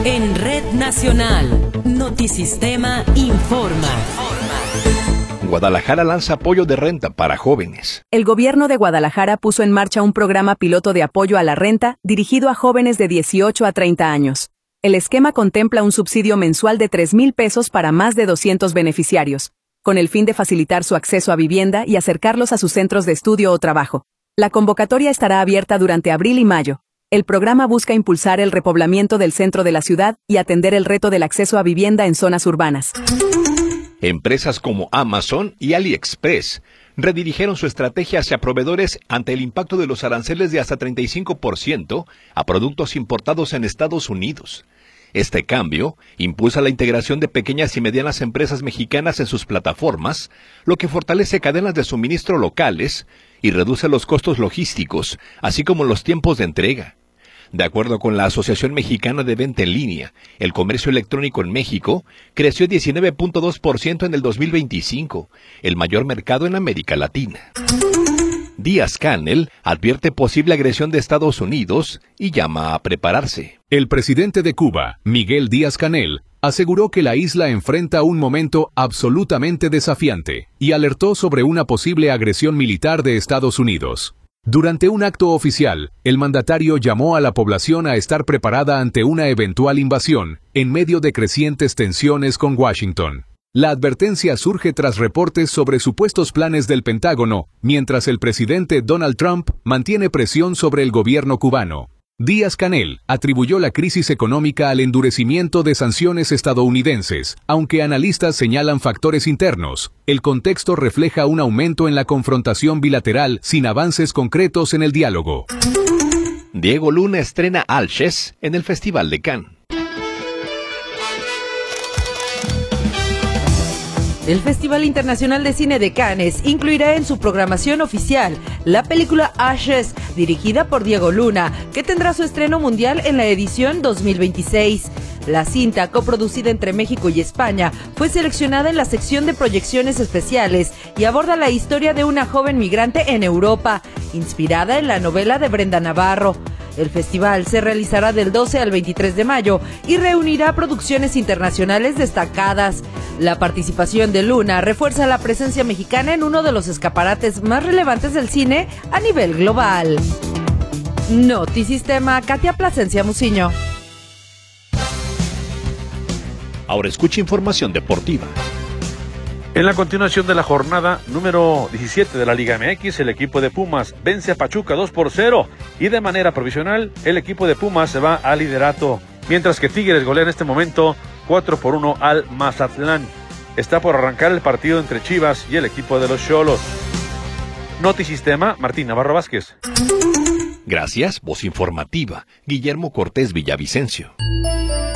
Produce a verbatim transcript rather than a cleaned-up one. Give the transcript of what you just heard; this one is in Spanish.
En Red Nacional, Notisistema informa. Guadalajara lanza apoyo de renta para jóvenes. El gobierno de Guadalajara puso en marcha un programa piloto de apoyo a la renta dirigido a jóvenes de dieciocho a treinta años. El esquema contempla un subsidio mensual de tres mil pesos para más de doscientos beneficiarios, con el fin de facilitar su acceso a vivienda y acercarlos a sus centros de estudio o trabajo. La convocatoria estará abierta durante abril y mayo. El programa busca impulsar el repoblamiento del centro de la ciudad y atender el reto del acceso a vivienda en zonas urbanas. Empresas como Amazon y AliExpress redirigieron su estrategia hacia proveedores ante el impacto de los aranceles de hasta treinta y cinco por ciento a productos importados en Estados Unidos. Este cambio impulsa la integración de pequeñas y medianas empresas mexicanas en sus plataformas, lo que fortalece cadenas de suministro locales y reduce los costos logísticos, así como los tiempos de entrega. De acuerdo con la Asociación Mexicana de Venta en Línea, el comercio electrónico en México creció diecinueve punto dos por ciento en el dos mil veinticinco, el mayor mercado en América Latina. Díaz-Canel advierte posible agresión de Estados Unidos y llama a prepararse. El presidente de Cuba, Miguel Díaz-Canel, aseguró que la isla enfrenta un momento absolutamente desafiante y alertó sobre una posible agresión militar de Estados Unidos. Durante un acto oficial, el mandatario llamó a la población a estar preparada ante una eventual invasión, en medio de crecientes tensiones con Washington. La advertencia surge tras reportes sobre supuestos planes del Pentágono, mientras el presidente Donald Trump mantiene presión sobre el gobierno cubano. Díaz-Canel atribuyó la crisis económica al endurecimiento de sanciones estadounidenses, aunque analistas señalan factores internos. El contexto refleja un aumento en la confrontación bilateral sin avances concretos en el diálogo. Diego Luna estrena Alches en el Festival de Cannes. El Festival Internacional de Cine de Cannes incluirá en su programación oficial la película Ashes, dirigida por Diego Luna, que tendrá su estreno mundial en la edición dos mil veintiséis. La cinta, coproducida entre México y España, fue seleccionada en la sección de proyecciones especiales y aborda la historia de una joven migrante en Europa, inspirada en la novela de Brenda Navarro. El festival se realizará del doce al veintitrés de mayo y reunirá producciones internacionales destacadas. La participación de Luna refuerza la presencia mexicana en uno de los escaparates más relevantes del cine a nivel global. Notisistema, Katia Plasencia Muciño. Ahora escucha información deportiva. En la continuación de la jornada número diecisiete de la Liga M X, el equipo de Pumas vence a Pachuca dos por cero y de manera provisional el equipo de Pumas se va al liderato, mientras que Tigres golea en este momento cuatro por uno al Mazatlán. Está por arrancar el partido entre Chivas y el equipo de los Xolos. Notisistema, Martín Navarro Vázquez. Gracias, voz informativa, Guillermo Cortés Villavicencio.